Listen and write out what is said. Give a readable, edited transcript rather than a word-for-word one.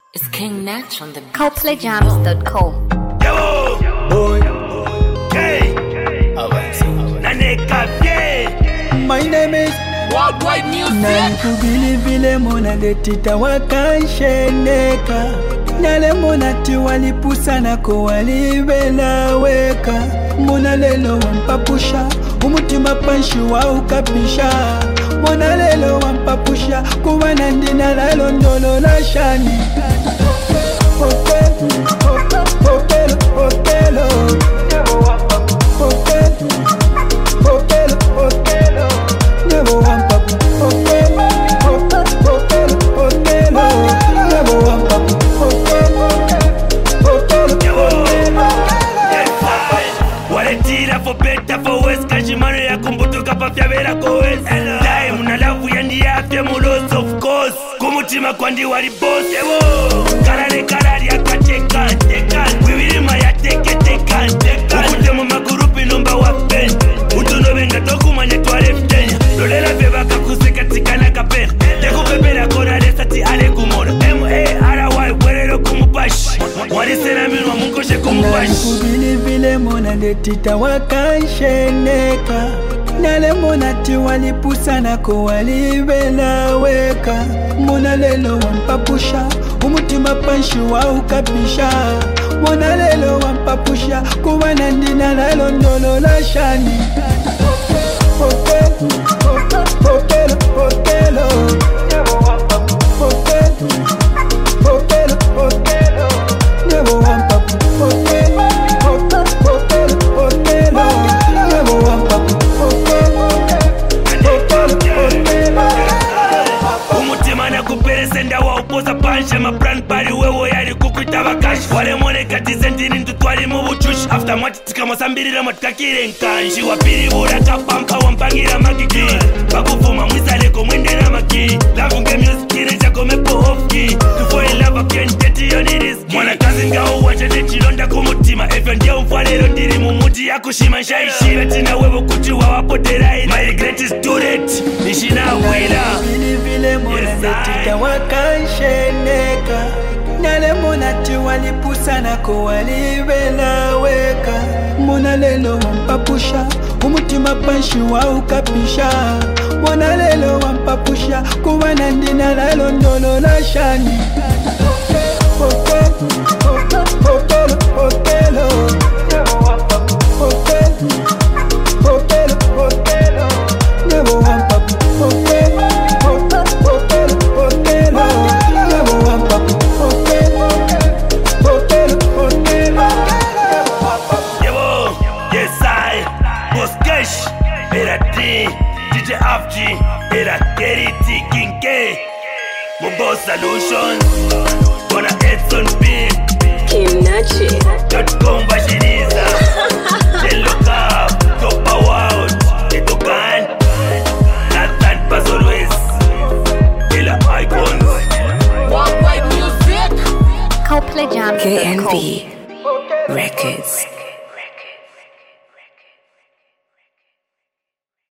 It's King Natch on the beat. ColdplayJams.com. Yo, Boy, hey, Naneka Pie. my name is Worldwide music. Nankubili vile mona detita wakansheneka Nyale mona tiwalipusa na kuwalibela weka Mona lelo wampapusha umutima panshi wa ukapisha Mona lelo wampapusha kuwa nandina lalo ndolo la shani Waletira for better for worse Kashimano ya kumbutuka papya vera kowes Time una lavu ya ndi afya mulos of course Kumutima kwa ndi wali boss Karare karari akateka Wiwirima ya teke teka Ukutemu magurupi numba wapen Utuno venga toku manye tuwa leftenya Lolela veva kakuseka tikana kapena Teku pepera kona resati ale kumona M.A.R.Y. Werero kumupashi Warisena minwa mungoshe kumupashi Nankubili vile mona detita wakansheneka Nyale mona tiwalipusa na kuwalibela weka Mona lelo wampapusha umutima panshi wa ukapisha Mona lelo wampapusha kuwa nandina lalo ndolo la shani Umutima na kuperesenda wa upoza pansha Mapran pari wewo yari kukuita bakashi Wale mwone kati sentini ntutwali mubuchushi After mwati tika mwasambirira mwatikakire nkanshi Wapiri bura kapampa wampangira makiki Bakufuma mwisaleko mwende na maki Lavunge music kire chako mepo off key Tufo in love again teti yoni riski Mwana kazi ngao wachete chilonda kumutima Efyo ndia umfalero ndiri mumuti ya kushima Shaishira tina wewo kuchiwa wapoterairi My regret is too late Nishina wila Vile mona detita wakansheneka Nyale mona tiwalipusa na kuwalibela weka Mona lelo wampapusha umutima panshi wa ukapisha Mona lelo wampapusha kuwa nandina lalo ndolo la shani Era T, DJ Afji, era Kerry T, King K Mumbo Solutions, Gonna Edson B King Natch. .com Bashiriza Look up, Topa World Etokan Nathan Pazolwes Ela Icons Worldwide music. ColdplayJams.com. KNB Records.